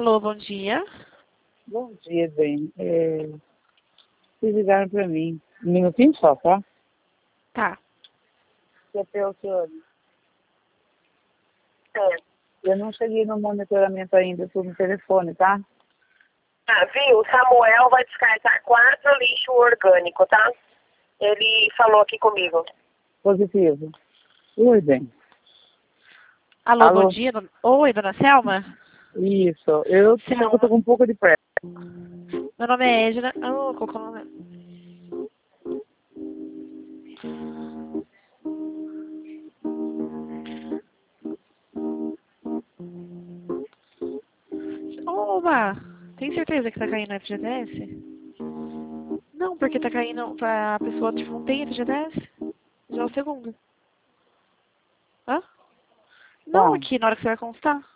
Alô, bom dia. Bom dia, bem. Vocês ligaram para mim. Um minutinho só, tá? Tá. Que até o senhor. Eu não cheguei no monitoramento ainda, estou no telefone, tá? Ah, viu? O Samuel vai descartar 4 lixo orgânico, tá? Ele falou aqui comigo. Positivo. Oi, bem. Alô, Alô? bom dia. Oi, dona Selma? Isso. Eu Selma. tô com um pouco de pressa. Meu nome é Edna. Qual o nome? Oba! Tem certeza que tá caindo no FGTS? Não, porque tá caindo, a pessoa tipo, não tem FGTS? Já é o segundo. Hã? Não, Tá. aqui, na hora que você vai constar.